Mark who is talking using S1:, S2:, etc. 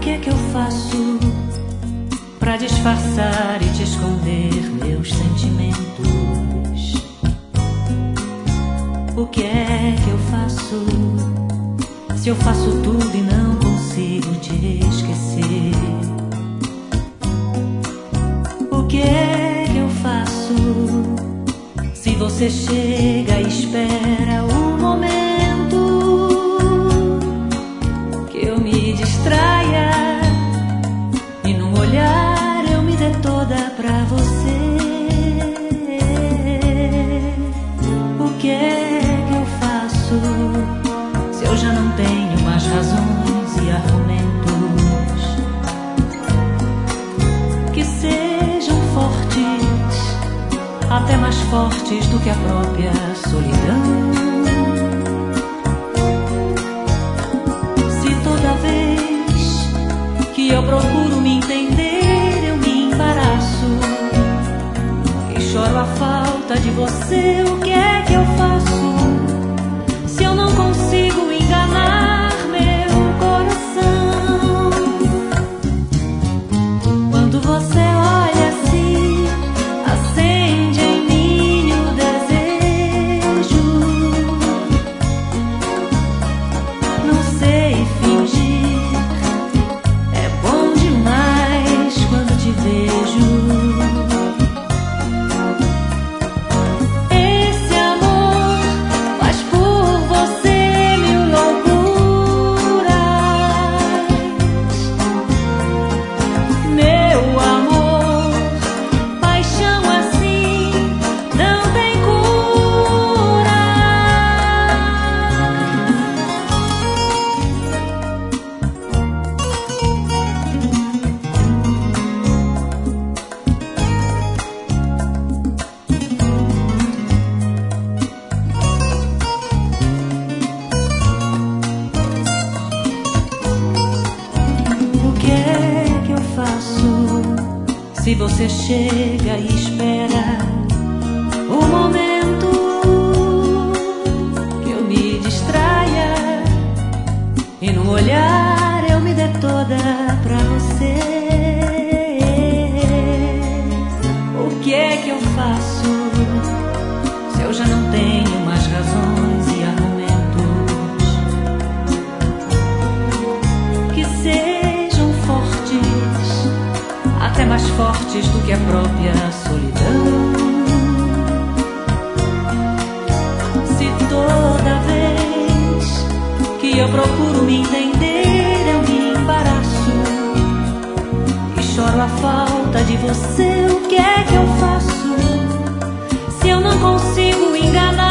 S1: que é que eu faço pra disfarçar e te esconder meus sentimentos? O que é que eu faço se eu faço tudo e não consigo te esquecer? O que é que eu faço se você chega e espera o momento que eu me distraia e num olhar eu me dê toda pra você? O que é que eu faço se eu já não tenho mais razões e argumentos que sejam fortes, até mais fortes do que a própria solidão? Se toda vez que eu procuro me entender eu me embaraço e choro a falta de você, o que é que eu faço se eu não consigo enganar meu coração? Quando você olha assim, acende em mim o desejo. Não sei fingir, é bom demais quando te vejo. Esse amor faz por você mil loucuras. Meu amor, paixão assim não tem cura. O que é que eu faço se você chega e espera o momento que eu me distraia e num olhar eu me dê toda pra você? O que é que eu faço se eu já não tenho mais razões e argumentos que sejam fortes, até mais fortes do que a própria solidão? Se toda vez que eu procuro me entender eu me embaraço e choro a falta de você, o que é que eu faço se eu não consigo enganar